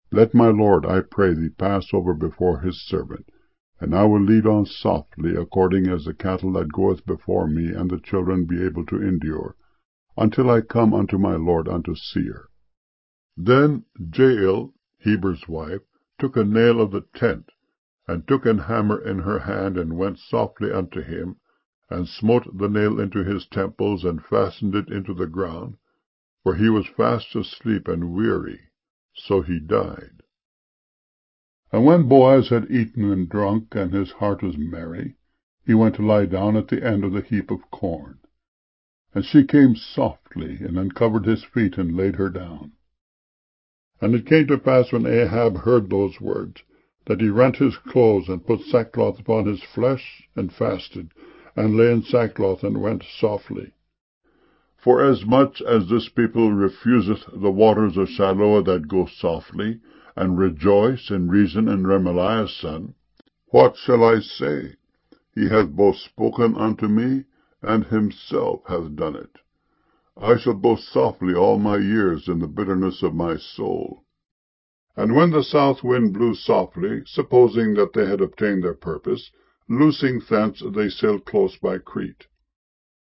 Let my lord, I pray thee, pass over before his servant, and I will lead on softly, according as the cattle that goeth before me and the children be able to endure, until I come unto my lord unto Seir. Then Jael, Heber's wife, took a nail of the tent, and took an hammer in her hand, and went softly unto him, and smote the nail into his temples, and fastened it into the ground, for he was fast asleep and weary, so he died. And when Boaz had eaten and drunk, and his heart was merry, he went to lie down at the end of the heap of corn. And she came softly, and uncovered his feet, and laid her down. And it came to pass, when Ahab heard those words, that he rent his clothes, and put sackcloth upon his flesh, and fasted, and lay in sackcloth, and went softly. Forasmuch as this people refuseth the waters of Shiloah that go softly, and rejoice in Rezin and Remaliah's son, what shall I say? He hath both spoken unto me, and himself hath done it. I shall go softly all my years in the bitterness of my soul. And when the south wind blew softly, supposing that they had obtained their purpose, loosing thence they sailed close by Crete.